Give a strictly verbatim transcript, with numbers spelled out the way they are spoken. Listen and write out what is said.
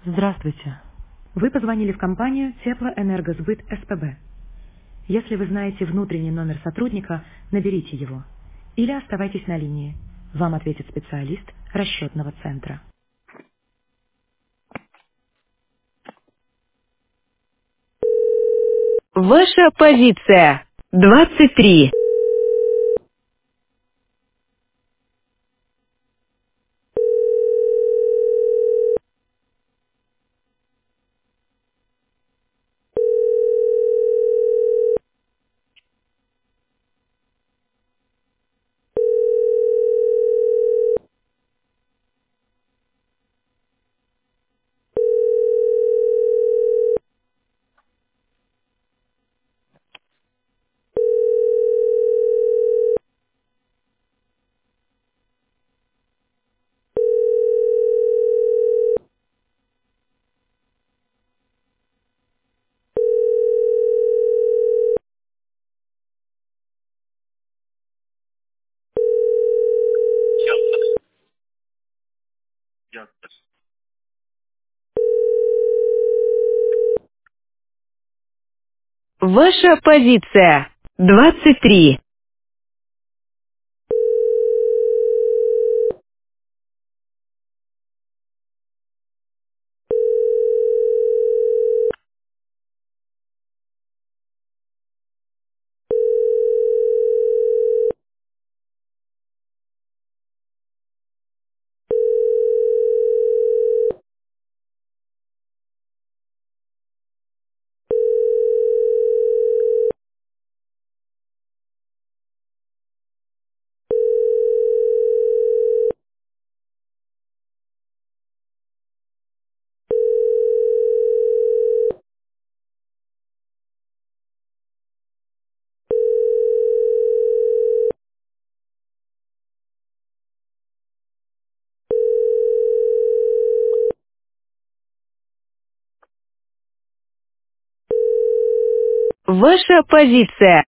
Здравствуйте. Вы позвонили в компанию Теплоэнергосбыт СПБ. Если вы знаете внутренний номер сотрудника, наберите его. Или оставайтесь на линии. Вам ответит специалист расчетного центра. Ваша позиция. двадцать три. Ваша позиция. двадцать три. Ваша позиция.